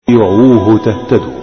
تطيعوه تهتدوا.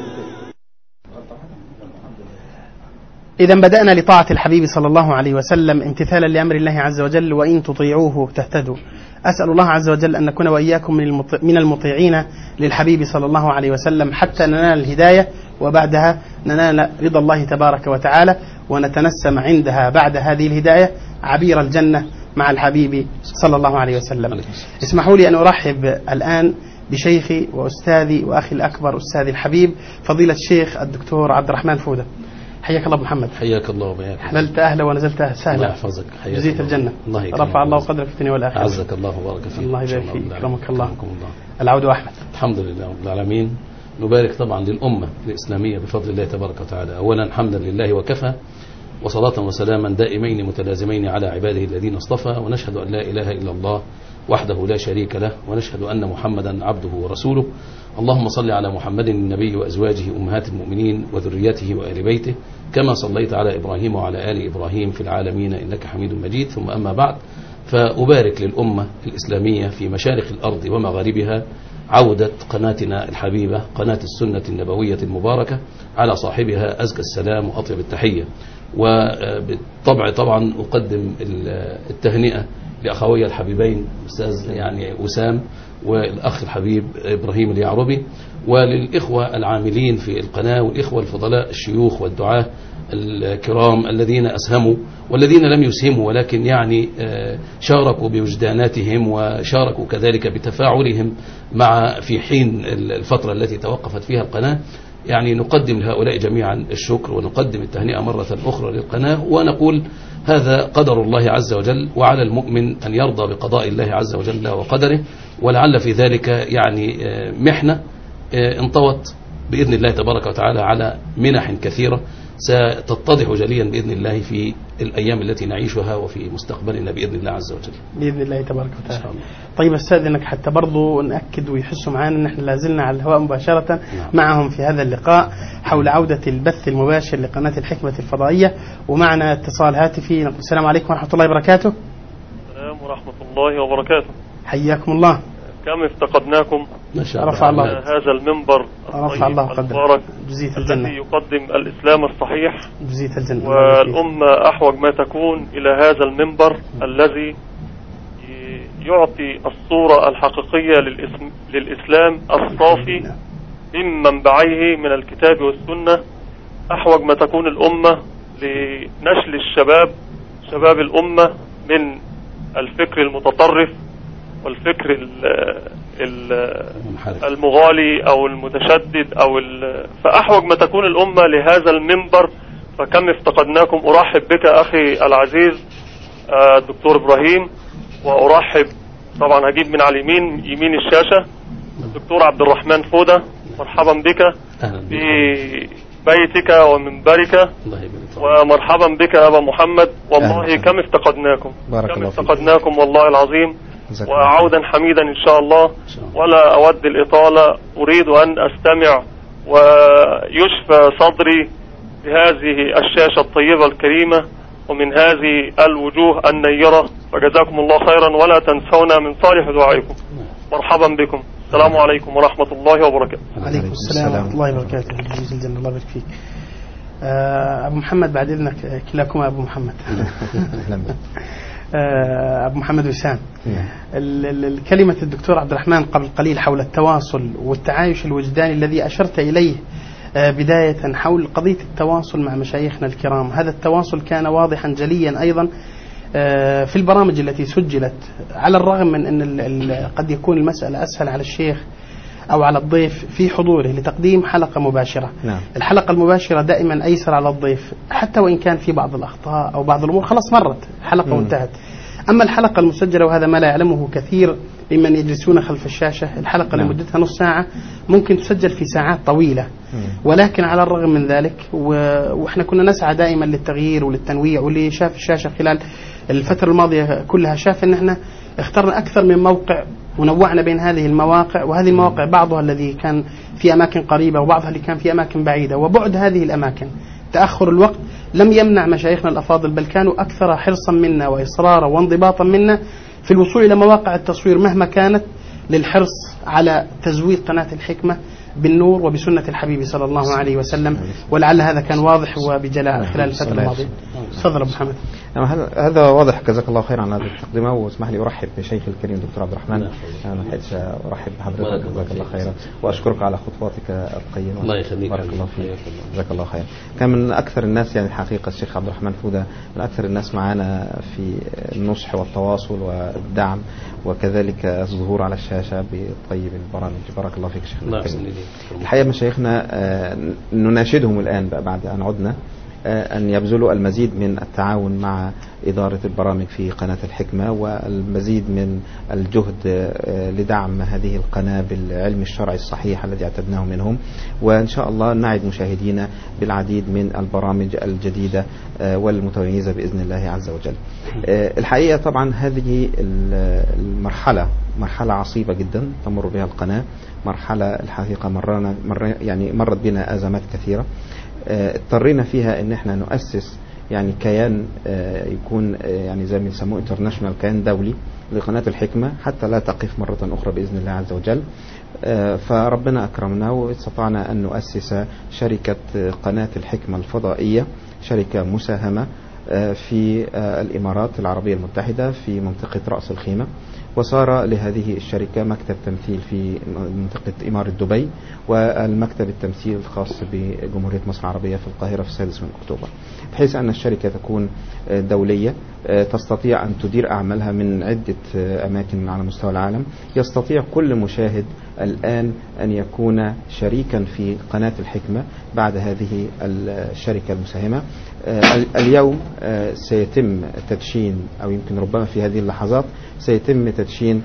إذا بدأنا لطاعة الحبيب صلى الله عليه وسلم امتثالا لأمر الله عز وجل، وإن تطيعوه تهتدوا. أسأل الله عز وجل أن نكون وإياكم من المطيعين للحبيب صلى الله عليه وسلم حتى ننال الهداية، وبعدها ننال رضا الله تبارك وتعالى، ونتنسم عندها بعد هذه الهداية عبير الجنة مع الحبيب صلى الله عليه وسلم. اسمحوا لي أن أرحب الآن بشيخي وأستاذي وأخي الأكبر أستاذي الحبيب فضيلة الشيخ الدكتور عبد الرحمن فودة. حياك الله محمد. حياك الله وبياك. حللت أهلا ونزلت سهلا. الله يحفظك. جزيت الجنة. رفع الله قدرك في الدنيا والآخرة. عزك الله وبارك فيك. الله يبارك فيك. كرمك الله. العود أحمد. الحمد لله رب العالمين. نبارك طبعا للأمة الإسلامية بفضل الله تبارك وتعالى. أولا حمدا لله وكفى، وصلاة وسلاما دائمين متلازمين على عباده الذين اصطفى، ونشهد أن لا إله إلا الله وحده لا شريك له، ونشهد أن محمدا عبده ورسوله. اللهم صل على محمد النبي وأزواجه أمهات المؤمنين وذريته وآل بيته كما صليت على إبراهيم وعلى آل إبراهيم في العالمين إنك حميد مجيد. ثم أما بعد، فأبارك للأمة الإسلامية في مشارق الأرض ومغاربها عودة قناتنا الحبيبة قناة السنة النبوية المباركة على صاحبها أزكى السلام وأطيب التحية. وبالطبع طبعا أقدم التهنئة لأخوي الحبيبين أستاذ يعني وسام والأخ الحبيب إبراهيم اليعربي، وللإخوة العاملين في القناة والإخوة الفضلاء الشيوخ والدعاة الكرام الذين أسهموا والذين لم يسهموا ولكن يعني شاركوا بوجداناتهم وشاركوا كذلك بتفاعلهم مع في حين الفترة التي توقفت فيها القناة. يعني نقدم لهؤلاء جميعا الشكر ونقدم التهنئة مرة أخرى للقناة، ونقول هذا قدر الله عز وجل، وعلى المؤمن أن يرضى بقضاء الله عز وجل وقدره، ولعل في ذلك يعني محنة انطوت بإذن الله تبارك وتعالى على منح كثيرة ستتضح جليا بإذن الله في الأيام التي نعيشها وفي مستقبلنا بإذن الله عز وجل بإذن الله تبارك وتعالى. طيب أستاذنك حتى برضو نأكد ويحسوا معنا أن احنا لازلنا على الهواء مباشرة معهم في هذا اللقاء حول عودة البث المباشر لقناة الحكمة الفضائية، ومعنا اتصال هاتفي. نقول السلام عليكم ورحمة الله وبركاته. السلام ورحمة الله وبركاته. حياكم الله. كم افتقدناكم. رفع الله هذا المنبر رفع الله قدرك جزيت الجنة الذي يقدم الإسلام الصحيح جزيت الجنة، والأمة أحوج ما تكون إلى هذا المنبر الذي يعطي الصورة الحقيقية للإسلام الصافي من منبعيه من الكتاب والسنة. أحوج ما تكون الأمة لنشل شباب الأمة من الفكر المتطرف والفكر المغالي أو المتشدد فأحوج ما تكون الأمة لهذا المنبر. فكم افتقدناكم. أرحب بك أخي العزيز الدكتور إبراهيم، وأرحب طبعا هجيب من على يمين الشاشة الدكتور عبد الرحمن فودة. مرحبا بك في بيتك ومنبرك، ومرحبا بك أبا محمد. والله كم افتقدناكم والله العظيم، وعودا حميدا إن شاء الله. ولا أود الإطالة، أريد أن أستمع ويشفى صدري بهذه الشاشة الطيبة الكريمة ومن هذه الوجوه النيرة. فجزاكم الله خيرا، ولا تنسونا من صالح دعائكم. مرحبا بكم. السلام عليكم ورحمة الله وبركاته. عليكم السلام ورحمة الله وبركاته. جزيل الجنة. الله يبارك فيك. أبو محمد بعد إذنك، كلاكما أبو محمد. أبو محمد وسام. الكلمة الدكتور عبد الرحمن قبل قليل حول التواصل والتعايش الوجداني الذي أشرت إليه بداية حول قضية التواصل مع مشايخنا الكرام. هذا التواصل كان واضحا جليا أيضا في البرامج التي سجلت، على الرغم من أن قد يكون المسألة أسهل على الشيخ أو على الضيف في حضوره لتقديم حلقة مباشرة. نعم. الحلقة المباشرة دائما أيسر على الضيف، حتى وإن كان في بعض الأخطاء أو بعض الأمور خلاص مرت حلقة وانتهت. أما الحلقة المسجلة، وهذا ما لا يعلمه كثير ممن يجلسون خلف الشاشة، الحلقة لمدتها نص ساعة ممكن تسجل في ساعات طويلة. ولكن على الرغم من ذلك وإحنا كنا نسعى دائما للتغيير وللتنويع، واللي شاف الشاشة خلال الفترة الماضية كلها شاف أن احنا اخترنا أكثر من موقع ونوعنا بين هذه المواقع، وهذه المواقع بعضها الذي كان في أماكن قريبة وبعضها اللي كان في أماكن بعيدة. وبعد هذه الأماكن، تأخر الوقت لم يمنع مشايخنا الأفاضل، بل كانوا أكثر حرصا منا وإصرارا وانضباطا منا في الوصول إلى مواقع التصوير مهما كانت، للحرص على تزويد قناة الحكمة بالنور وبسنة الحبيب صلى الله عليه وسلم، ولعل هذا كان واضح وبجلاء خلال الفترة الماضية. تفضل أبو محمد. هذا واضح، جزاك الله خير على هذه التقدمة، واسمح لي أرحب بشيخ الكريم دكتور عبد الرحمن. أنا ما لحقتش أرحب بحضرتك، جزاك الله خيرا، وأشكرك على خطواتك القيمة. الله يخليك، بارك الله فيك، جزاك الله خير. كان من أكثر الناس يعني الحقيقة الشيخ عبد الرحمن فودة من أكثر الناس معنا في النصح والتواصل والدعم، وكذلك الظهور على الشاشة بطيب البرامج. بارك الله فيك شيخ الكريم. الحقيقة مشايخنا نناشدهم الآن بعد أن عدنا أن يبذلوا المزيد من التعاون مع إدارة البرامج في قناة الحكمة، والمزيد من الجهد لدعم هذه القناة بالعلم الشرعي الصحيح الذي اعتدناه منهم، وإن شاء الله نعد مشاهدينا بالعديد من البرامج الجديدة والمتميزة بإذن الله عز وجل. الحقيقة طبعا هذه المرحلة مرحلة عصيبة جدا تمر بها القناة، مرحلة الحقيقة مرت بنا أزمات كثيرة، اضطرينا فيها ان احنا نؤسس يعني كيان يكون يعني زي ما يسموه انترناشونال، كيان دولي لقناة الحكمة حتى لا تقف مرة اخرى باذن الله عز وجل. فربنا اكرمنا واستطعنا ان نؤسس شركة قناة الحكمة الفضائية، شركة مساهمة في الامارات العربية المتحدة في منطقة رأس الخيمة، وصار لهذه الشركة مكتب تمثيل في منطقة إمارة دبي، والمكتب التمثيل الخاص بجمهورية مصر العربية في القاهرة في 6 أكتوبر، بحيث أن الشركة تكون دولية تستطيع أن تدير أعمالها من عدة أماكن على مستوى العالم. يستطيع كل مشاهد الآن أن يكون شريكا في قناة الحكمة بعد هذه الشركة المساهمة. اليوم سيتم تدشين، أو يمكن ربما في هذه اللحظات سيتم تدشين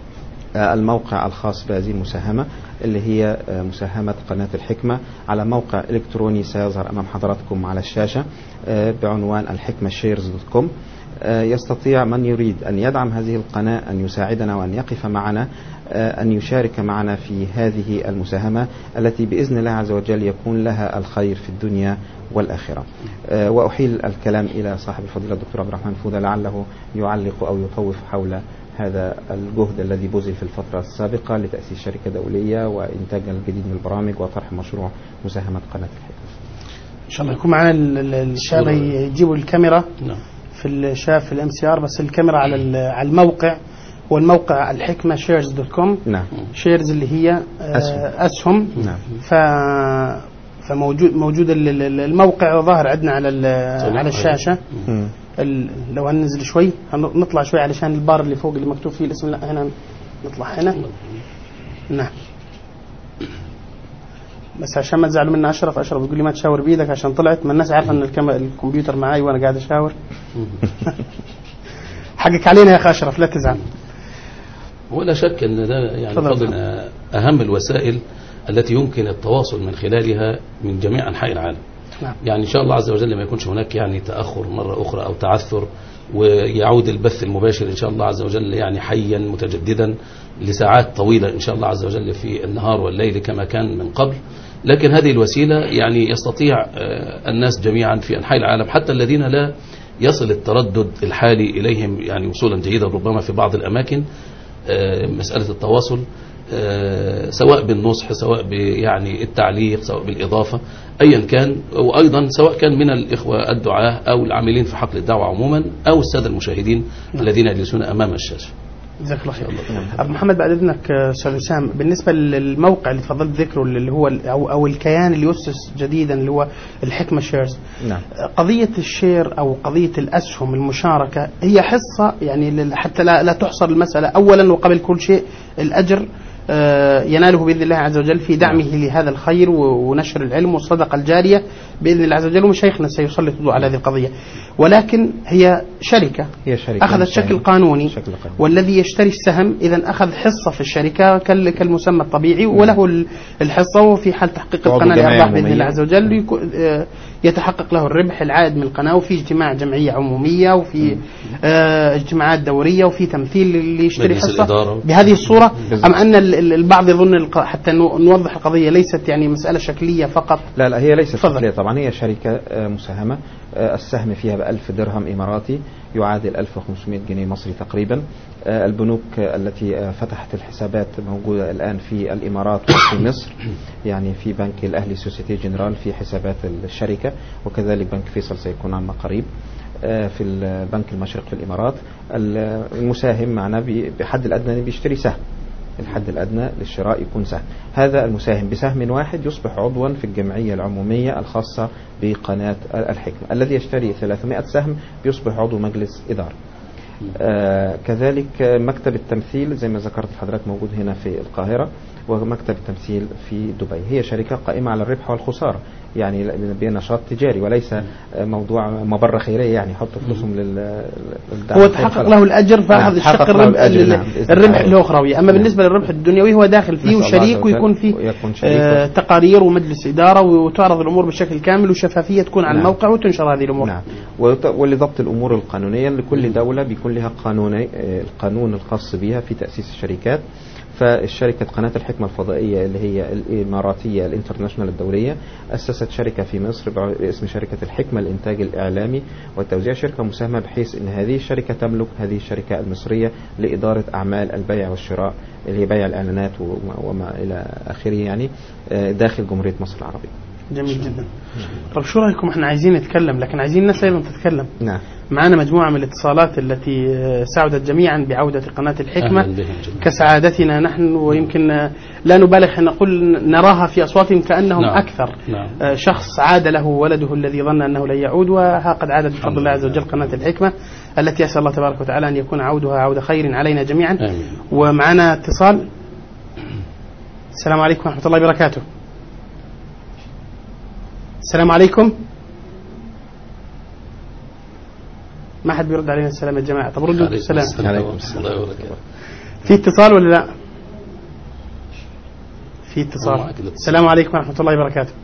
الموقع الخاص بهذه المساهمة اللي هي مساهمة قناة الحكمة على موقع إلكتروني سيظهر أمام حضراتكم على الشاشة بعنوان الحكمة.shares.com. يستطيع من يريد أن يدعم هذه القناة أن يساعدنا وأن يقف معنا، أن يشارك معنا في هذه المساهمة التي بإذن الله عز وجل يكون لها الخير في الدنيا والآخرة. وأحيل الكلام إلى صاحب الفضيلة الدكتور عبد الرحمن فودة لعله يعلق أو يطوف حول هذا الجهد الذي بذل في الفترة السابقة لتأسيس شركة دولية وإنتاج الجديد من البرامج وطرح مشروع مساهمة قناة الحكمة. إن شاء الله يكون معنا الشاب يجيبوا الكاميرا في الشاف في الMCR، بس الكاميرا على الموقع، والموقع الحكمة shares.com. نعم. شيرز اللي هي أسهم. نعم. فموجود الموقع ظاهر عندنا على الشاشة. لو هننزل شوي نطلع شوي علشان البار اللي فوق اللي مكتوب فيه الاسم، لا هنا نطلع هنا. نعم. بس عشان ما تزعلوا منا أشرف بيقول لي ما تشاور بيدك عشان طلعت، ما الناس عارفة ان الكمبيوتر معاي وانا قاعد اشاور. حقك علينا يا اخي أشرف، لا تزعل. ولا شك ان ده يعني فضل اهم الوسائل التي يمكن التواصل من خلالها من جميع انحاء العالم. نعم. يعني ان شاء الله عز وجل ما يكونش هناك يعني تاخر مره اخرى او تعثر، ويعود البث المباشر ان شاء الله عز وجل يعني حيا متجددا لساعات طويله ان شاء الله عز وجل في النهار والليل كما كان من قبل. لكن هذه الوسيله يعني يستطيع الناس جميعا في انحاء العالم، حتى الذين لا يصل التردد الحالي اليهم يعني وصولا جيدا ربما في بعض الاماكن، مساله التواصل سواء بالنصح، سواء يعني التعليق، سواء بالإضافة، أيا كان، وأيضا سواء كان من الإخوة الدعاة أو العاملين في حقل الدعوة عموما أو السادة المشاهدين الذين يجلسون أمام الشاشة. جزاك الله خير. أبو محمد بعد إذنك أستاذ وسام، بالنسبة للموقع اللي تفضلت ذكره اللي هو أو الكيان اللي يؤسس جديدا اللي هو الحكمة شيرز. نعم. قضية الشير أو قضية الأسهم المشاركة هي حصة يعني حتى لا تحصر المسألة. أولا وقبل كل شيء الأجر يناله بإذن الله عز وجل في دعمه لهذا الخير ونشر العلم والصدقة الجارية بإذن الله عز وجل، ومشايخنا سيسلط الضوء على هذه القضية. ولكن هي شركة أخذت شكل قانوني، والذي يشتري السهم إذا أخذ حصة في الشركة كالمسمى الطبيعي، وله الحصة، وفي حال تحقيق القناة لأرباح بإذن الله عز وجل يتحقق له الربح العائد من القناة، وفي اجتماع جمعية عمومية، وفي اجتماعات دورية، وفي تمثيل اللي يشتري حصة بهذه الصورة. أم أن البعض يظن حتى نوضح القضية ليست يعني مسألة شكلية فقط؟ لا هي ليست شكلية طبعا، هي شركة مساهمة، السهم فيها ب1000 درهم إماراتي، يعادل 1500 جنيه مصري تقريبا. البنوك التي فتحت الحسابات موجودة الآن في الإمارات وفي مصر، يعني في بنك الأهلي سوسيتي جنرال في حسابات الشركة، وكذلك بنك فيصل سيكون عما قريب في البنك المشرق في الإمارات. المساهم معنا بحد الأدنى بيشتري سهم، الحد الأدنى للشراء يكون سهم. هذا المساهم بسهم واحد يصبح عضوا في الجمعية العمومية الخاصة بقناة الحكمة. الذي يشتري 300 سهم بيصبح عضو مجلس إدارة. كذلك مكتب التمثيل زي ما ذكرت لحضرتك موجود هنا في القاهرة، ومكتب التمثيل في دبي. هي شركة قائمة على الربح والخسارة، يعني بنشاط تجاري وليس موضوع مبرة خيرية يعني يحط فلوسهم للدعم. هو تحقق له الأجر فهذا الشق الربح الأخروي. أما بالنسبة للربح الدنيوي هو داخل فيه وشريك ويكون فيه تقارير ومجلس إدارة وتعرض الأمور بشكل كامل وشفافية تكون على الموقع وتنشر هذه الأمور. نعم. ولضبط الأمور القانونية لكل دولة بيكون لها القانون الخاص بها في تأسيس الشركات. فالشركة قناة الحكمة الفضائية اللي هي الإماراتية الانترناشنال الدولية أسست شركة في مصر باسم شركة الحكمة الإنتاج الإعلامي والتوزيع، شركة مساهمة بحيث أن هذه الشركة تملك هذه الشركة المصرية لإدارة أعمال البيع والشراء اللي هي بيع الإعلانات وما إلى آخره يعني داخل جمهورية مصر العربية. جميل جدا. طب شو رأيكم؟ احنا عايزين نتكلم لكن عايزين الناس أيضا تتكلم. نعم. معنا مجموعة من الاتصالات التي سعدت جميعا بعودة قناة الحكمة كسعادتنا نحن، ويمكن لا نبالغ أن نقول نراها في أصواتهم كأنهم أكثر. شخص عاد له ولده الذي ظن أنه لن يعود، وها قد عادت بفضل الله عز وجل قناة الحكمة التي أسأل الله تبارك وتعالى أن يكون عودها عود خير علينا جميعا. ومعنا اتصال. السلام عليكم ورحمة الله وبركاته. السلام عليكم. ما حد بيرد علينا السلام يا جماعة. طب ردوا السلام. عليكم السلام. في اتصال ولا لا؟ في اتصال. السلام عليكم ورحمة الله وبركاته.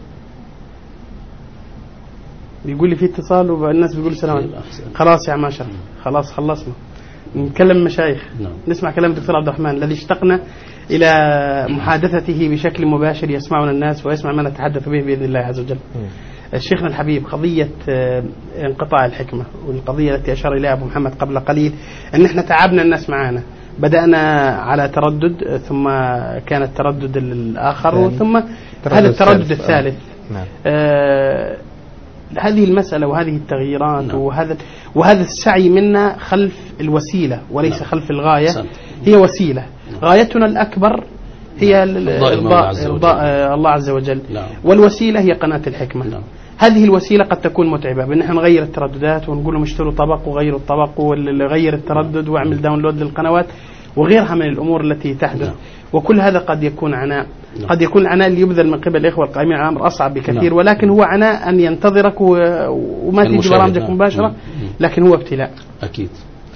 بيقول لي في اتصال والناس بيقولوا السلام عليكم. خلاص يا عم أشرف، خلاص خلصنا. نتكلم مشايخ. نسمع كلام الدكتور عبد الرحمن الذي اشتقنا إلى محادثته بشكل مباشر يسمعنا الناس ويسمع ما نتحدث به بإذن الله عز وجل. الشيخنا الحبيب، قضية انقطاع الحكمة والقضية التي أشار إليها أبو محمد قبل قليل أن احنا تعبنا الناس معانا، بدأنا على تردد ثم كان التردد الآخر ثم هذا التردد الثالث. هذه المسألة وهذه التغييرات وهذا السعي منا خلف الوسيلة وليس خلف الغاية. هي وسيلة، غايتنا الأكبر هي إرضاء الله عز وجل، والوسيلة هي قناة الحكمة. هذه الوسيلة قد تكون متعبة بأن احنا نغير الترددات ونقول لهم اشتروا طبق وغيروا الطبق وغير التردد واعمل داونلود للقنوات وغيرها من الأمور التي تحدث. وكل هذا قد يكون عناء، قد يكون العناء اللي يبذل من قبل الإخوة القائمين على الأمر أصعب بكثير، ولكن هو عناء أن ينتظرك وما تيجي برامجك مباشرة، لكن هو ابتلاء. أكيد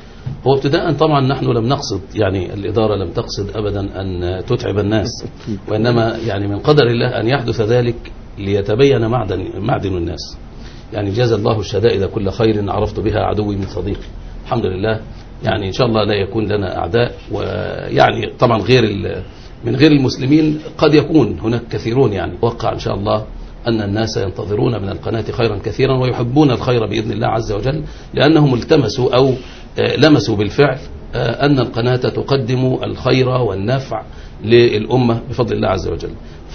هو ابتداء. طبعا نحن لم نقصد، يعني الإدارة لم تقصد أبدا أن تتعب الناس، وإنما يعني من قدر الله أن يحدث ذلك ليتبين معدن الناس. يعني جزا الله الشدائد كل خير عرفت بها عدوي من صديقي. الحمد لله، يعني إن شاء الله لا يكون لنا أعداء. ويعني طبعا من غير المسلمين قد يكون هناك كثيرون، يعني وقع إن شاء الله أن الناس ينتظرون من القناة خيرا كثيرا ويحبون الخير بإذن الله عز وجل، لأنهم التمسوا أو لمسوا بالفعل أن القناة تقدم الخير والنفع للأمة بفضل الله عز وجل.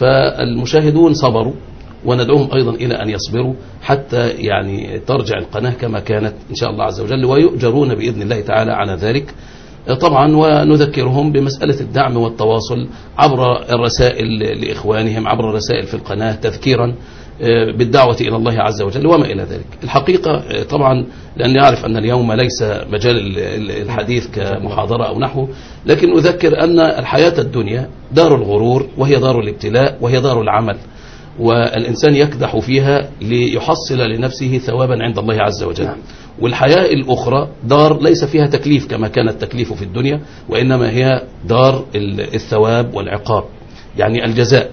فالمشاهدون صبروا، وندعوهم أيضا إلى أن يصبروا حتى يعني ترجع القناة كما كانت إن شاء الله عز وجل، ويؤجرون بإذن الله تعالى على ذلك طبعا. ونذكرهم بمسألة الدعم والتواصل عبر الرسائل لإخوانهم، عبر الرسائل في القناة تذكيرا بالدعوة إلى الله عز وجل وما إلى ذلك. الحقيقة طبعا لأني أعرف أن اليوم ليس مجال الحديث كمحاضرة أو نحو، لكن أذكر أن الحياة الدنيا دار الغرور، وهي دار الابتلاء، وهي دار العمل، والإنسان يكدح فيها ليحصل لنفسه ثوابا عند الله عز وجل. والحياة الأخرى دار ليس فيها تكليف كما كان التكليف في الدنيا، وإنما هي دار الثواب والعقاب، يعني الجزاء.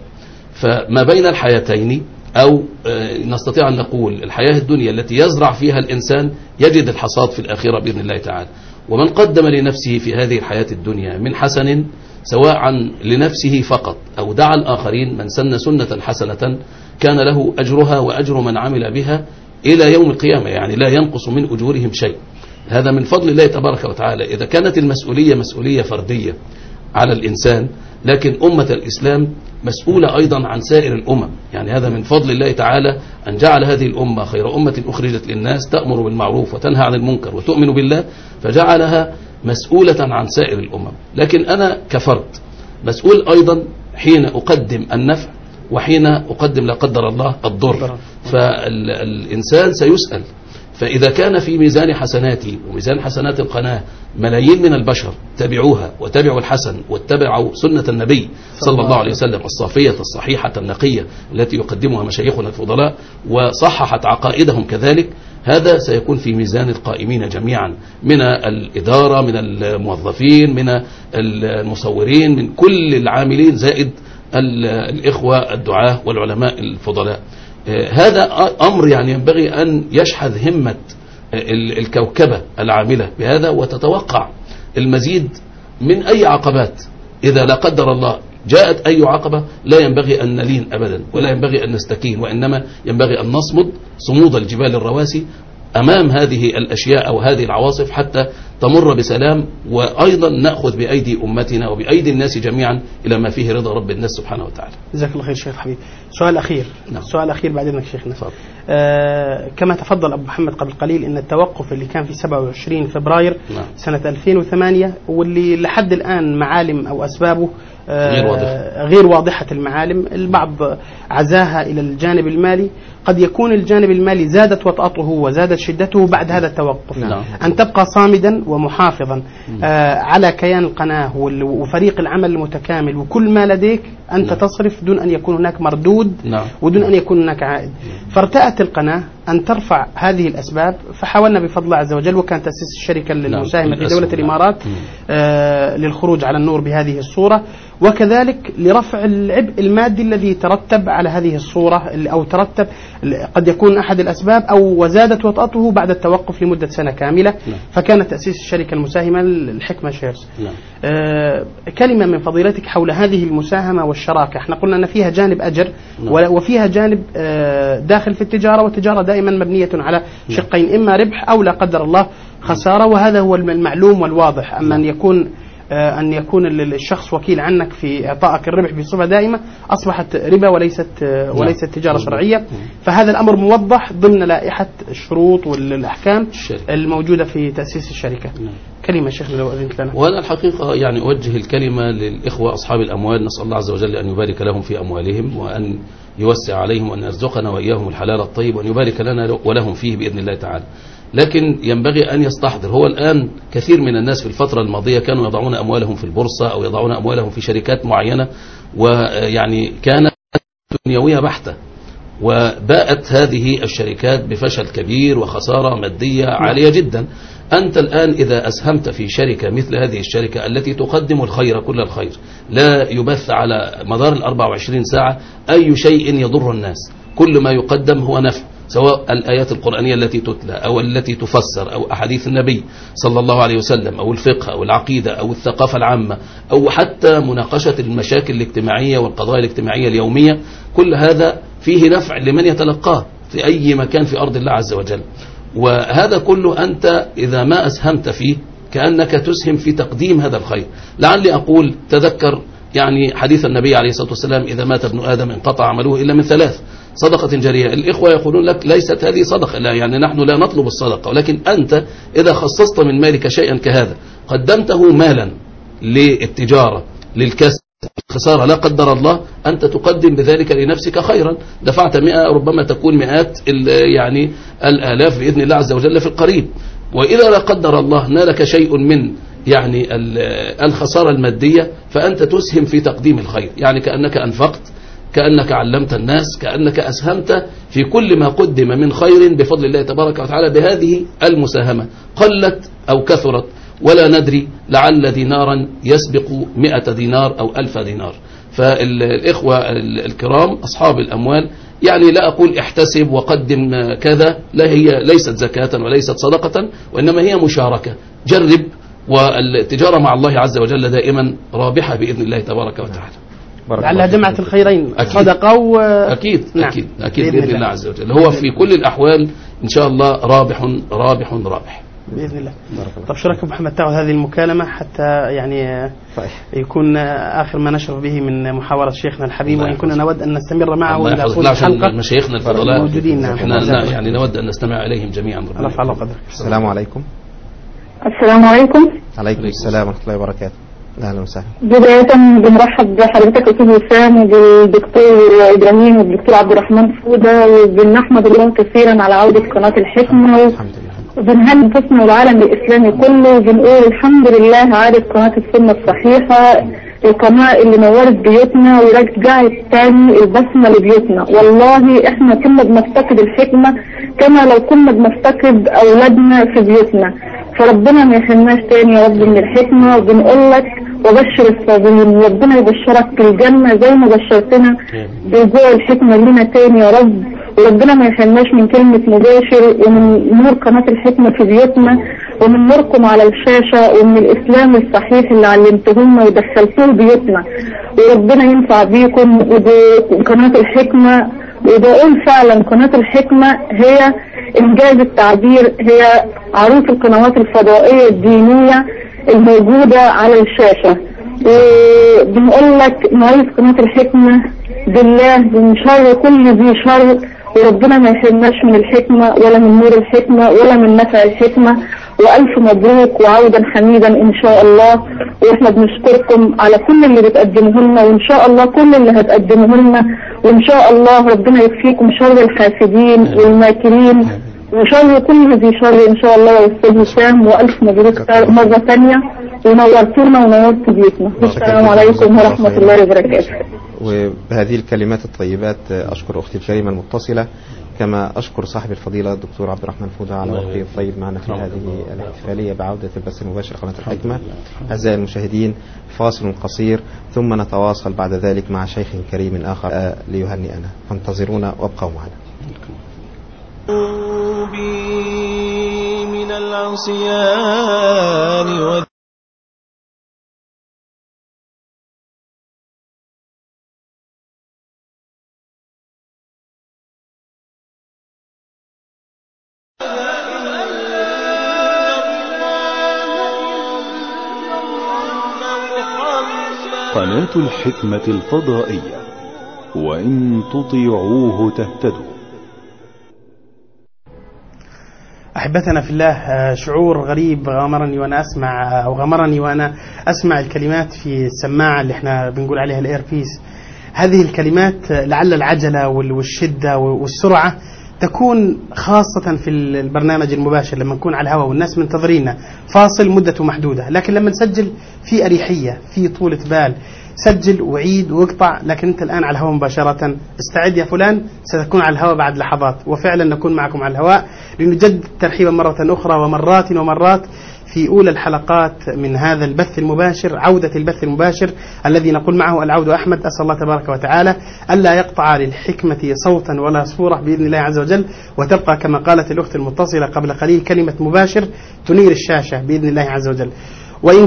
فما بين الحياتين، أو نستطيع أن نقول الحياة الدنيا التي يزرع فيها الإنسان يجد الحصاد في الآخرة بإذن الله تعالى. ومن قدم لنفسه في هذه الحياة الدنيا من حسن سواء لنفسه فقط أو دعا الآخرين، من سن سنة حسنة كان له أجرها وأجر من عمل بها إلى يوم القيامة، يعني لا ينقص من أجورهم شيء. هذا من فضل الله تبارك وتعالى. إذا كانت المسؤولية مسؤولية فردية على الإنسان، لكن أمة الإسلام مسؤولة أيضا عن سائر الأمم. يعني هذا من فضل الله تعالى أن جعل هذه الأمة خير أمة أخرجت للناس، تأمر بالمعروف وتنهى عن المنكر وتؤمن بالله، فجعلها مسؤولة عن سائر الأمم. لكن أنا كفرد مسؤول أيضا حين أقدم النفع وحين أقدم لا قدر الله الضر. فالإنسان سيسأل. فإذا كان في ميزان حسناتي وميزان حسنات القناة ملايين من البشر تبعوها وتبعوا الحسن واتبعوا سنة النبي صلى الله عليه وسلم الصافية الصحيحة النقية التي يقدمها مشايخنا الفضلاء وصححت عقائدهم كذلك، هذا سيكون في ميزان القائمين جميعا من الإدارة، من الموظفين، من المصورين، من كل العاملين، زائد الإخوة الدعاة والعلماء الفضلاء. هذا أمر يعني ينبغي أن يشحذ همة الكوكبة العاملة بهذا، وتتوقع المزيد من أي عقبات. إذا لا قدر الله جاءت أي عقبة لا ينبغي أن نلين أبدا، ولا ينبغي أن نستكين، وإنما ينبغي أن نصمد صمود الجبال الرواسي أمام هذه الأشياء أو هذه العواصف حتى تمر بسلام، وأيضا نأخذ بأيدي أمتنا وبأيدي الناس جميعا إلى ما فيه رضا رب الناس سبحانه وتعالى. جزاك الله خير شيخ حبيب. سؤال أخير. نعم. سؤال أخير بعد إذنك شيخنا. كما تفضل أبو محمد قبل قليل إن التوقف اللي كان في 27 فبراير نعم. سنة 2008 واللي لحد الآن معالم أو أسبابه غير واضحة المعالم، البعض عزاها إلى الجانب المالي، قد يكون الجانب المالي زادت وطأته وزادت شدته بعد هذا التوقف. نعم. أن تبقى صامدا ومحافظا على كيان القناة وفريق العمل المتكامل وكل ما لديك أنت نعم. تصرف دون أن يكون هناك مردود. نعم. ودون أن يكون هناك عائد. فارتأت القناة أن ترفع هذه الأسباب، فحاولنا بفضل الله عز وجل، وكان تأسيس الشركة المساهمة في دولة الإمارات للخروج على النور بهذه الصورة، وكذلك لرفع العبء المادي الذي ترتب على هذه الصورة، أو ترتب قد يكون أحد الأسباب، أو وزادت وطأته بعد التوقف لمدة سنة كاملة. فكان تأسيس الشركة المساهمة الحكمة شيرز. كلمة من فضيلتك حول هذه المساهمة والشراكة. احنا قلنا أن فيها جانب أجر وفيها جانب داخل في التجارة، والتجارة دائما مبنية على شقين، إما ربح أو لا قدر الله خسارة، وهذا هو المعلوم والواضح. أما أن يكون الشخص وكيل عنك في إعطائك الربح بصفة دائمة أصبحت ربا وليست تجارة شرعية. فهذا الأمر موضح ضمن لائحة الشروط والأحكام الموجودة في تأسيس الشركة. كلمة شيخنا لو أذنت لنا. وأنا الحقيقة يعني أوجه الكلمة للإخوة أصحاب الأموال، نسأل الله عز وجل أن يبارك لهم في أموالهم، وأن يوسع عليهم، وأن يرزقنا وإياهم الحلال الطيب، وأن يبارك لنا ولهم فيه بإذن الله تعالى. لكن ينبغي أن يستحضر، هو الآن كثير من الناس في الفترة الماضية كانوا يضعون أموالهم في البورصة أو يضعون أموالهم في شركات معينة، ويعني كانت دنيوية بحتة، وباءت هذه الشركات بفشل كبير وخسارة مادية عالية جدا. أنت الآن إذا أسهمت في شركة مثل هذه الشركة التي تقدم الخير كل الخير، لا يبث على مدار 24 ساعة أي شيء يضر الناس، كل ما يقدم هو نفع، سواء الآيات القرآنية التي تتلى أو التي تفسر أو أحاديث النبي صلى الله عليه وسلم أو الفقه أو العقيدة أو الثقافة العامة أو حتى مناقشة المشاكل الاجتماعية والقضايا الاجتماعية اليومية، كل هذا فيه نفع لمن يتلقاه في أي مكان في أرض الله عز وجل. وهذا كله أنت إذا ما أسهمت فيه كأنك تسهم في تقديم هذا الخير. لعلي أقول تذكر يعني حديث النبي عليه الصلاة والسلام: إذا مات ابن آدم انقطع عمله إلا من ثلاث: صدقة جارية. الإخوة يقولون لك ليست هذه صدقة، لا، يعني نحن لا نطلب الصدقة، ولكن أنت إذا خصصت من مالك شيئا كهذا قدمته مالا للتجارة للكسب خسارة لا قدر الله، أنت تقدم بذلك لنفسك خيرا، دفعت 100 ربما تكون مئات يعني الآلاف بإذن الله عز وجل في القريب. وإذا لا قدر الله نالك شيء من يعني الخسارة المادية فأنت تسهم في تقديم الخير، يعني كأنك أنفقت، كأنك علمت الناس، كأنك أسهمت في كل ما قدم من خير بفضل الله تبارك وتعالى بهذه المساهمة، قلت أو كثرت ولا ندري، لعل دينارا يسبق 100 دينار أو 1000 دينار. فالإخوة الكرام أصحاب الأموال، يعني لا أقول احتسب وقدم كذا، لا، هي ليست زكاة وليست صدقة، وإنما هي مشاركة. جرب، والتجارة مع الله عز وجل دائما رابحة بإذن الله تبارك وتعالى. لعلها جمعة الخيرين، صدقة أكيد بإذن الله عز وجل. هو في كل الأحوال إن شاء الله رابح رابح رابح. بإذن الله. طب شركة محمد تاخذ هذه المكالمة حتى يعني يكون آخر ما نشرف به من محاورة شيخنا الحبيب، وإن كنا نود أن نستمر معه إلى طول الحلقة. مشايخنا الفضلاء موجودين. نعم. احنا يعني نود أن نستمع إليهم جميعا. رفع الله قدرك. السلام عليكم. السلام عليكم. عليكم السلام ورحمة الله وبركاته. أهلا وسهلا. بداية بنرحب بحضرتك أستاذ وسام وبالدكتور إبراهيم والدكتور عبد الرحمن فودة، وبنحمد الله كثيرا على عودة قناة الحكمة. الحمد لله. وبنهنئ انفسنا والعالم الإسلامي كله، وبنقول الحمد لله عادت قناة السنة الصحيحة، القناة اللي نورت بيوتنا ورجعت تاني البسمة لبيوتنا. والله احنا كنا بنفتقد الحكمة كما لو كنا بنفتقد أولادنا في بيوتنا، فربنا ما يحرمناش تاني يا رب من الحكمة. وبنقول لك وبشر الصابرين، وربنا يبشرك بالجنة زي ما بشرتنا برجوع الحكمة لنا تاني يا رب. وربنا ما يحرمناش من كلمة مباشر ومن نور قناة الحكمة في بيوتنا، ومن نوركم على الشاشة، ومن الإسلام الصحيح اللي علمتهمنا ودخلتوه بيوتنا. وربنا ينفع بيكم وبقناة الحكمة. وبقول فعلا قناة الحكمة هي إنجاز التعبير، هي عروس القنوات الفضائية الدينية الموجودة على الشاشة. وبنقول لك نعيذ قناة الحكمة بالله من شر كل ذي شر، وربنا ما يحرمناش من الحكمة ولا من نور الحكمة ولا من نفع الحكمة. وألف مبروك وعودا حميدا إن شاء الله. وإحنا بنشكركم على كل اللي بتقدموه لنا، وإن شاء الله كل اللي هتقدموه لنا، وإن شاء الله ربنا يكفيكم شر الحاسدين والماكرين وشر كل ذي شر إن شاء الله يا أستاذ وسام. وألف مبروك مرة ثانية، ونورتونا ونورت بيوتنا. السلام عليكم ورحمة الله وبركاته. وبهذه الكلمات الطيبات أشكر أختي الكريمة المتصلة، كما أشكر صاحب الفضيلة الدكتور عبد الرحمن فودة على وقته الطيب معنا في هذه الاحتفالية بعودة البث المباشر قناة الحكمة. أعزائي المشاهدين، فاصل قصير ثم نتواصل بعد ذلك مع شيخ كريم آخر ليهنئنا، فانتظرونا وابقوا معنا. من العصيان قناة الحكمة الفضائية، وإن تطيعوه تهتدوا. أحبتنا في الله، شعور غريب غامرني وأنا أسمع الكلمات في السماعة اللي احنا بنقول عليها الإيربيس. هذه الكلمات لعل العجلة والشدة والسرعة تكون خاصة في البرنامج المباشر لما نكون على الهواء والناس منتظرينا، فاصل مدته محدودة. لكن لما نسجل في أريحية، في طولة بال، سجل وعيد واقطع. لكن أنت الآن على الهواء مباشرة، استعد يا فلان ستكون على الهواء بعد لحظات. وفعلا نكون معكم على الهواء لنجدد ترحيبا مرة أخرى ومرات في أولى الحلقات من هذا البث المباشر، عودة البث المباشر الذي نقول معه العود أحمد. أسأل الله تبارك وتعالى ألا يقطع للحكمة صوتا ولا صورة بإذن الله عز وجل، وتبقى كما قالت الأخت المتصلة قبل قليل كلمة مباشر تنير الشاشة بإذن الله عز وجل. وإن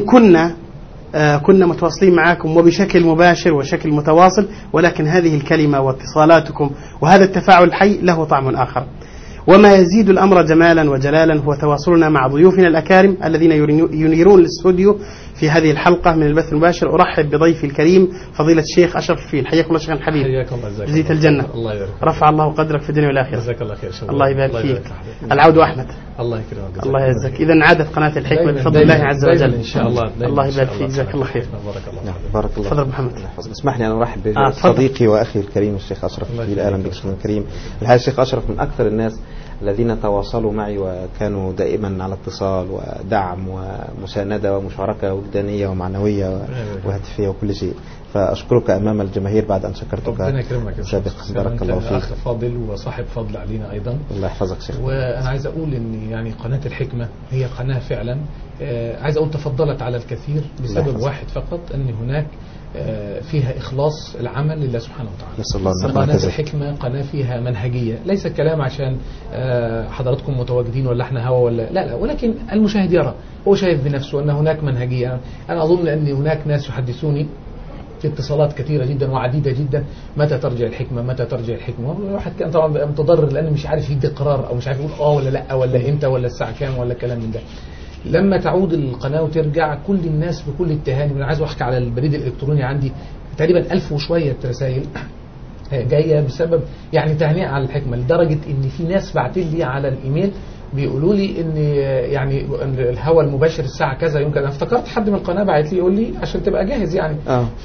كنا متواصلين معكم وبشكل مباشر وشكل متواصل، ولكن هذه الكلمة واتصالاتكم وهذا التفاعل الحي له طعم آخر. وما يزيد الأمر جمالا وجلالا هو تواصلنا مع ضيوفنا الأكارم الذين ينيرون الاستوديو في هذه الحلقة من البث المباشر. أرحب بضيفي الكريم فضيلة الشيخ أشرف فيل. حياكم الله شيخ الحبيب. حياكم الله. جزيت الجنة. الله يبارك. رفع الله قدرك في الدنيا والآخرة. جزاك الله خير. الله يبارك فيك. العود أحمد. الله يكرمك. الله يعزك. إذا عادت قناة الحكمة بفضل الله عز وجل إن شاء الله. الله يبارك فيك. جزاك الله خير. بارك الله. تفضل محمد. اسمح لي أن أرحب بصديقي وأخي الكريم الشيخ أشرف فيل. أهلا بك شيخنا الكريم. الحقيقة الشيخ أشرف من أكثر الناس الذين تواصلوا معي وكانوا دائما على اتصال ودعم ومساندة ومشاركة وجدانية ومعنوية وهاتفية وكل شيء. فأشكرك أمام الجماهير بعد أن شكرتك سابقا. بارك الله فيك. أخ فاضل وصاحب فضل علينا أيضا. الله يحفظك شيخ. وأنا عايز أقول إن يعني قناة الحكمة هي قناة فعلا عايز أقول تفضلت على الكثير بسبب واحد فقط، أن هناك فيها إخلاص العمل لله سبحانه وتعالى. قناة الحكمة قناة فيها منهجية، ليس الكلام عشان حضراتكم متواجدين ولا احنا هوا ولا لا، ولكن المشاهد يرى، هو شايف بنفسه أن هناك منهجية. أنا أظن أن هناك ناس يحدثوني في اتصالات كثيرة جدا وعديدة جدا، متى ترجع الحكمة متى ترجع الحكمة. الواحد كان طبعا بقى متضرر لأنه مش عارف يدي قرار أو مش عارف يقول ولا لا ولا إمتى ولا الساعة كام ولا كلام من ده. لما تعود القناة وترجع كل الناس بكل التهاني، أنا عايز أحكي على البريد الإلكتروني عندي تقريبا 1000 وشوية رسائل جاية بسبب يعني تهنئة على الحكمة، لدرجة إن في ناس بعتين لي على الإيميل بيقولوا لي ان يعني الهواء المباشر الساعه كذا يمكن. انا افتكرت حد من القناه بعت لي يقول لي عشان تبقى جاهز يعني.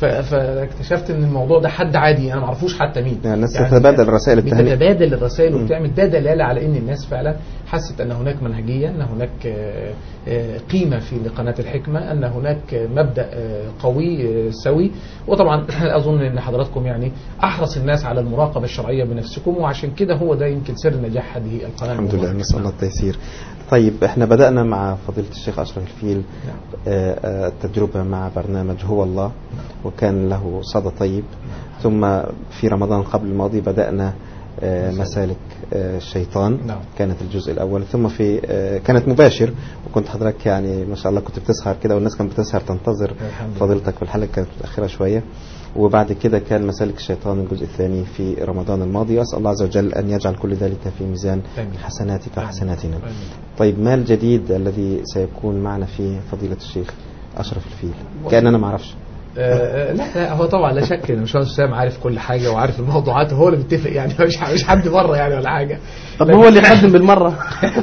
فاكتشفت ان الموضوع ده حد عادي انا ما اعرفوش حتى مين. يعني الناس تتبادل الرسائل التهنئه، بتتبادل الرسائل وبتعمل ده دلاله على ان الناس فعلا حست ان هناك منهجيه، ان هناك قيمه في قناه الحكمه، ان هناك مبدا قوي سوي. وطبعا اظن ان حضراتكم يعني احرص الناس على المراقبه الشرعيه بنفسكم، وعشان كده هو ده يمكن سر نجاح هذه القناه. الحمد لله، نسال الله التيسير. طيب احنا بدأنا مع فضيلة الشيخ أشرف الفيل التجربة مع برنامج هو الله، وكان له صدى طيب. ثم في رمضان قبل الماضي بدأنا مسالك الشيطان، كانت الجزء الأول. ثم في كانت مباشر، وكنت حضرتك يعني ما شاء الله كنت بتسهر كده والناس كانت بتسهر تنتظر فضيلتك، والحلقة كانت متأخرة شوية. وبعد كده كان مسالك الشيطان الجزء الثاني في رمضان الماضي. أسأل الله عز وجل أن يجعل كل ذلك في ميزان حسناتك وحسناتنا. طيب ما الجديد الذي سيكون معنا فيه فضيلة الشيخ أشرف الفيل؟ كأننا ما عرفش. لا هو طبعا لا شك ان مشاهد السام عارف كل حاجه وعارف الموضوعات، هو اللي بيتفق يعني، مش حد بره يعني ولا حاجه. طب هو اللي يقدم بالمره.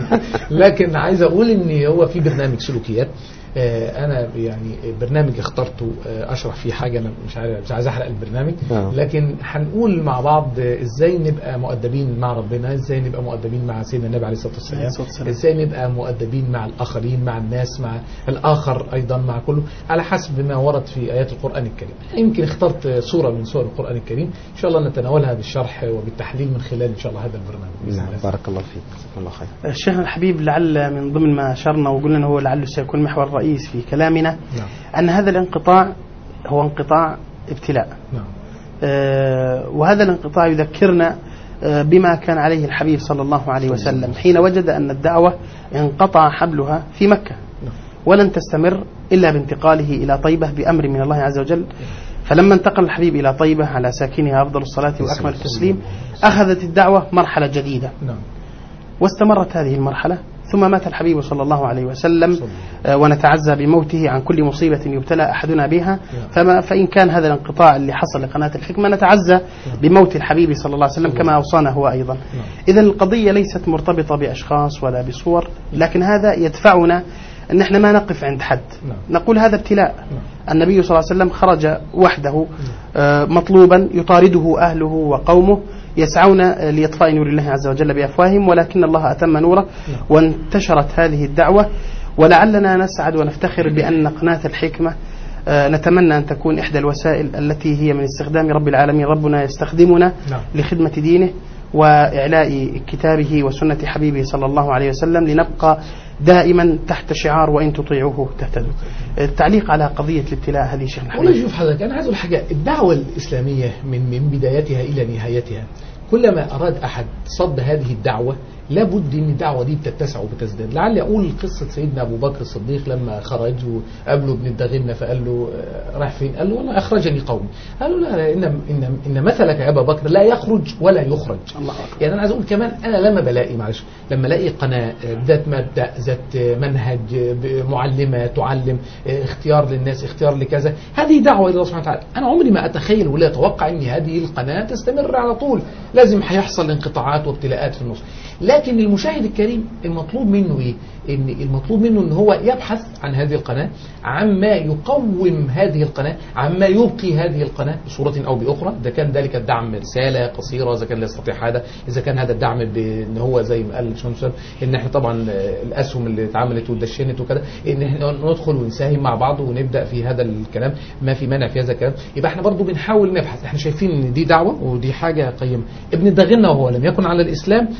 لكن عايز اقول ان هو في برنامج سلوكيات، انا يعني برنامج اخترته اشرح فيه حاجه، انا مش عايز احرق البرنامج، لكن هنقول مع بعض ازاي نبقى مؤدبين مع ربنا، ازاي نبقى مؤدبين مع سيدنا النبي عليه الصلاه والسلام، ازاي نبقى مؤدبين مع الاخرين، مع الناس، مع الاخر ايضا، مع كله على حسب ما ورد في ايات القران الكريم. يمكن اخترت سوره من سور القران الكريم ان شاء الله نتناولها بالشرح وبالتحليل من خلال ان شاء الله هذا البرنامج. نعم، بارك الله فيك، جزاك الله خير. شيخنا الحبيب، لعل من ضمن ما اشرنا وقلنا انه هو لعله سيكون محور الرئيس في كلامنا أن هذا الانقطاع هو انقطاع ابتلاء. وهذا الانقطاع يذكرنا بما كان عليه الحبيب صلى الله عليه وسلم حين وجد أن الدعوة انقطع حبلها في مكة ولن تستمر إلا بانتقاله إلى طيبة بأمر من الله عز وجل. فلما انتقل الحبيب إلى طيبة على ساكنها أفضل الصلاة وأكمل التسليم أخذت الدعوة مرحلة جديدة، واستمرت هذه المرحلة. ثم مات الحبيب صلى الله عليه وسلم ونتعزى بموته عن كل مصيبة يبتلى أحدنا بها. فإن كان هذا الانقطاع اللي حصل لقناة الحكمة نتعزى بموت الحبيب صلى الله عليه وسلم كما أوصانا هو أيضا. إذن القضية ليست مرتبطة بأشخاص ولا بصور، لكن هذا يدفعنا أن احنا ما نقف عند حد، نقول هذا ابتلاء. النبي صلى الله عليه وسلم خرج وحده مطلوبا يطارده أهله وقومه يسعون لإطفاء نور الله عز وجل بأفواههم، ولكن الله أتم نوره وانتشرت هذه الدعوة. ولعلنا نسعد ونفتخر بأن قناة الحكمة نتمنى أن تكون إحدى الوسائل التي هي من استخدام رب العالمين. ربنا يستخدمنا لخدمة دينه وإعلاء كتابه وسنة حبيبه صلى الله عليه وسلم، لنبقى دائما تحت شعار وإن تطيعوه تهتدوا. التعليق على قضية الابتلاء هذه شيخنا حبيب. والله شوف حضرتك، أنا عايز أقول حاجة. الدعوة الإسلامية من بدايتها إلى نهايتها كلما أراد أحد صد هذه الدعوة لابد ان الدعوه دي بتتسع وبتزداد. لعلي اقول قصه سيدنا ابو بكر الصديق لما خرج وقابله ابن الدغنه فقال له راح فين؟ قال له والله اخرجني قومي. قال له لا ان مثلك يا ابا بكر لا يخرج ولا يخرج. الله أكبر. يعني انا عايز اقول كمان انا لما بلاقي لما الاقي قناه ذات مبدا ذات منهج معلمه تعلم اختيار للناس اختيار لكذا، هذه دعوه الى الله سبحانه وتعالى. انا عمري ما اتخيل ولا اتوقع ان هذه القناه تستمر على طول، لازم هيحصل انقطاعات وابتلاءات في النص. لكن المشاهد الكريم المطلوب منه ايه؟ المطلوب منه ان هو يبحث عن هذه القناة، عما يقوم هذه القناة، عما يبقي هذه القناة بصورة او باخرى. اذا كان ذلك الدعم رسالة قصيرة، اذا كان لا يستطيع هذا، اذا كان هذا الدعم بان هو زي ما قال الشمس ان احنا طبعا الاسهم اللي اتعملت ودشنت وكذا ان احنا ندخل ونساهم مع بعض ونبدا في هذا الكلام، ما في مانع في هذا الكلام. يبقى احنا برضو بنحاول نبحث. احنا شايفين ان دي دعوة ودي حاجة قيمة. ابن الدغنة وهو لم يكن على الاسلام ولكن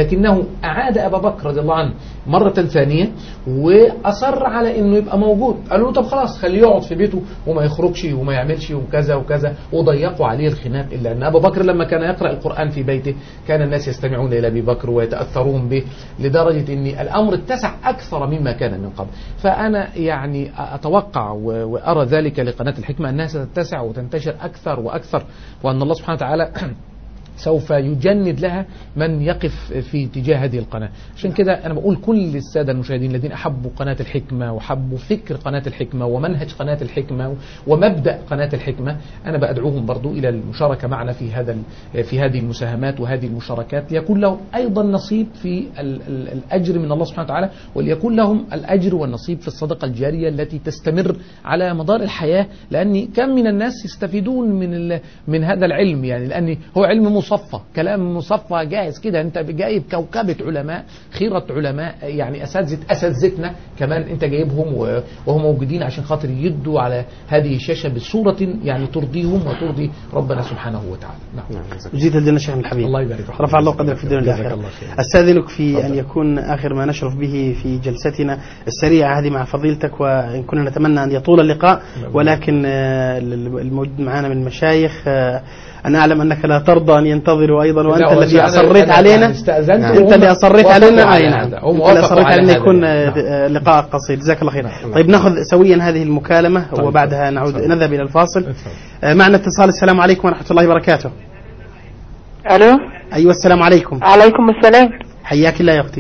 لكنه أعاد أبا بكر رضي الله عنه مرة ثانية وأصر على أنه يبقى موجود. قالوا له طب خلاص خليه يقعد في بيته وما يخرجش وما يعملش وكذا وكذا، وضيقوا عليه الخناق. إلا أن أبا بكر لما كان يقرأ القرآن في بيته كان الناس يستمعون إلى أبي بكر ويتأثرون به، لدرجة أن الأمر اتسع أكثر مما كان من قبل. فأنا يعني أتوقع وأرى ذلك لقناة الحكمة أنها ستتسع وتنتشر أكثر وأكثر، وأن الله سبحانه وتعالى سوف يجند لها من يقف في اتجاه هذه القناة. عشان كده أنا بقول كل السادة المشاهدين الذين أحبوا قناة الحكمة وحبوا فكر قناة الحكمة ومنهج قناة الحكمة ومبدأ قناة الحكمة، أنا بأدعوهم برضو إلى المشاركة معنا في هذه المساهمات وهذه المشاركات، ليكون لهم أيضا نصيب في الأجر من الله سبحانه وتعالى، وليكون لهم الأجر والنصيب في الصدقة الجارية التي تستمر على مدار الحياة. لأن كم من الناس يستفيدون من هذا العلم، يعني لأن هو علم مصفى، كلام مصفى جاهز كده، انت جايب كوكبة علماء، خيرة علماء، يعني اساتذتنا كمان انت جايبهم وهم موجودين عشان خاطر يدوا على هذه الشاشة بصورة يعني ترضيهم وترضي ربنا سبحانه وتعالى. نعم. جزيت الجنة شيخنا الحبيب، الله يبارك فيك، رفع الله قدرك في الدنيا والآخرة. استاذنك في ان يكون اخر ما نشرف به في جلستنا السريعة هذه مع فضيلتك، وان كنا نتمنى ان يطول اللقاء، ولكن الموجود معنا من مشايخ أنا أعلم أنك لا ترضى أن ينتظروا أيضا، وأنت الذي أصريت علينا، أنت اللي أصريت علينا، أي نعم، اللي أصريت علينا يكون لقاء قصير. جزاك الله خير. طيب نأخذ سويا هذه المكالمة وبعدها نذهب إلى الفاصل. معنا اتصال. السلام عليكم ورحمة الله وبركاته. ألو. أيوة السلام عليكم. عليكم السلام. حياك الله يا أختي.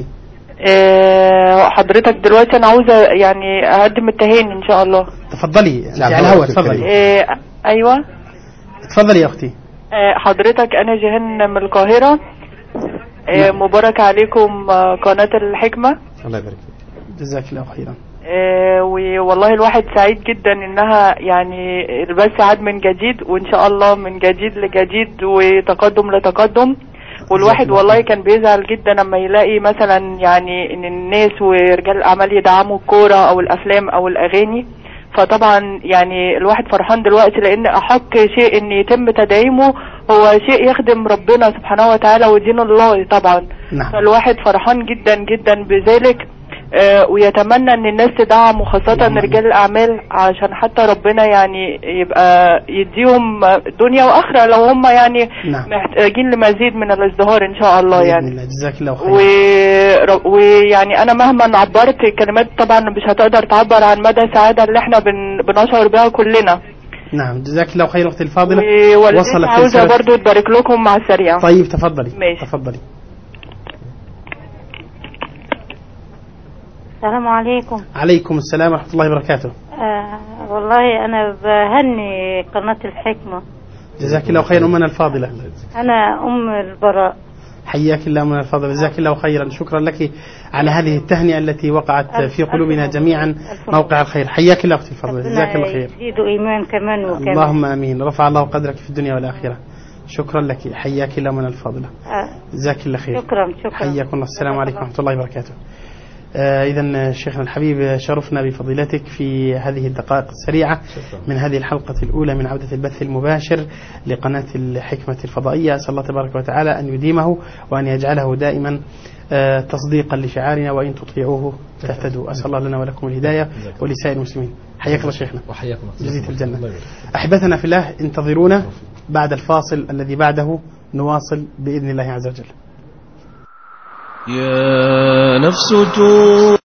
حضرتك دلوقتي أنا عاوزة يعني أقدم التهاني إن شاء الله. تفضلي على الهواء. تفضلي. أيوة تفضلي يا أختي. حضرتك أنا جيهان من القاهرة. مبارك عليكم قناة الحكمة. الله يبارك فيك. جزاك الله خيرا. والله الواحد سعيد جدا إنها يعني البث عاد من جديد، وإن شاء الله من جديد لجديد وتقدم لتقدم. والواحد والله كان بيزعل جدا لما يلاقي مثلا يعني إن الناس ورجال الأعمال يدعموا الكورة أو الأفلام أو الأغاني. فطبعا يعني الواحد فرحان دلوقتي، لان احق شيء ان يتم تدعيمه هو شيء يخدم ربنا سبحانه وتعالى ودين الله طبعا. نعم. فالواحد فرحان جدا جدا بذلك، ويتمنى ان الناس تدعم وخاصة رجال الاعمال عشان حتى ربنا يعني يبقى يديهم دنيا واخرة لو هم يعني محتاجين لمزيد من الازدهار ان شاء الله يعني. جزاك الله خير. ويعني انا مهما عبرت كلمات طبعا مش هتقدر تعبر عن مدى السعادة اللي احنا بنشعر بها كلنا. نعم جزاك الله خير اختي الفاضلة. ووالدتي عاوزة برضو تبارك لكم مع السريع. طيب تفضلي. ماشي. تفضلي. السلام عليكم. عليكم السلام ورحمة الله وبركاته. والله أنا بهني قناة الحكمة. جزاك الله خير أمنا الفاضلة. أنا أم البراء. حياك الله أمنا الفاضلة، جزاك الله خيرا. شكرا لك على هذه التهنئة التي وقعت في قلوبنا جميعا موقع الخير. حياك الله أختي الفاضلة، جزاك الله خير. يزيدوا إيمان كمان وكمان. اللهم آمين. رفع الله قدرك في الدنيا والآخرة. شكرا لك. حياك الله أمنا الفاضلة. جزاك الله خير. شكرا. حياكم الله. السلام عليكم ورحمة الله وبركاته. إذن شيخنا الحبيب شرفنا بفضيلتك في هذه الدقائق السريعة من هذه الحلقة الأولى من عودة البث المباشر لقناة الحكمة الفضائية. أسأل الله تبارك وتعالى أن يديمه وأن يجعله دائما تصديقا لشعارنا وإن تطيعوه تهتدوا. أسأل الله لنا ولكم الهداية ولسائر المسلمين. حياك الله شيخنا. وحياكم جزيت الجنة. أحبتنا في الله انتظرونا بعد الفاصل الذي بعده نواصل بإذن الله عز وجل. يا نفس